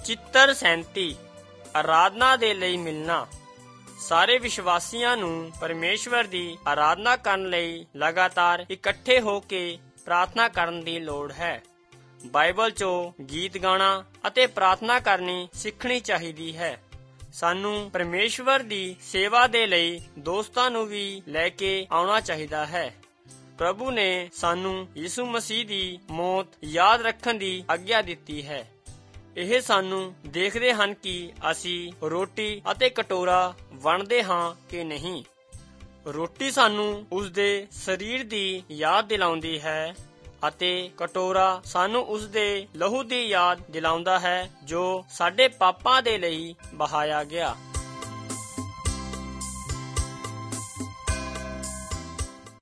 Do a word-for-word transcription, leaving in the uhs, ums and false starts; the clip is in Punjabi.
ਚਿੱਤਰ ਸੈਂਤੀ ਆਰਾਧਨਾ ਦੇ ਲਈ ਮਿਲਣਾ। ਸਾਰੇ ਵਿਸ਼ਵਾਸੀਆਂ ਨੂੰ ਪਰਮੇਸ਼ਵਰ ਦੀ ਆਰਾਧਨਾ ਕਰਨ ਲਈ ਲਗਾਤਾਰ ਇਕੱਠੇ ਹੋ ਕੇ ਪ੍ਰਾਰਥਨਾ ਕਰਨ ਦੀ ਲੋੜ ਹੈ। ਬਾਈਬਲ 'ਚੋਂ ਗੀਤ ਗਾਉਣਾ ਅਤੇ ਪ੍ਰਾਰਥਨਾ ਕਰਨੀ ਸਿੱਖਣੀ ਚਾਹੀਦੀ ਹੈ। ਸਾਨੂੰ ਪਰਮੇਸ਼ਵਰ ਦੀ ਸੇਵਾ ਦੇ ਲਈ ਦੋਸਤਾਂ ਨੂੰ ਵੀ ਲੈ ਕੇ ਆਉਣਾ ਚਾਹੀਦਾ ਹੈ। ਪ੍ਰਭੂ ਨੇ ਸਾਨੂੰ ਯਿਸੂ ਮਸੀਹ ਦੀ ਮੌਤ ਯਾਦ ਰੱਖਣ ਦੀ ਆਗਿਆ ਦਿੱਤੀ ਹੈ। ਇਹ ਸਾਨੂੰ ਦੇਖਦੇ ਹਨ ਕਿ ਅਸੀਂ ਰੋਟੀ ਅਤੇ ਕਟੋਰਾ ਵੰਡਦੇ ਹਾਂ ਕਿ ਨਹੀਂ। ਰੋਟੀ ਸਾਨੂੰ ਉਸਦੇ ਸਰੀਰ ਦੀ ਯਾਦ ਦਿਲਾਉਂਦੀ ਹੈ ਅਤੇ ਕਟੋਰਾ ਸਾਨੂੰ ਉਸਦੇ ਲਹੂ ਦੀ ਯਾਦ ਦਿਲਾਉਂਦਾ ਹੈ ਜੋ ਸਾਡੇ ਪਾਪਾਂ ਦੇ ਲਈ ਬਹਾਇਆ ਗਿਆ।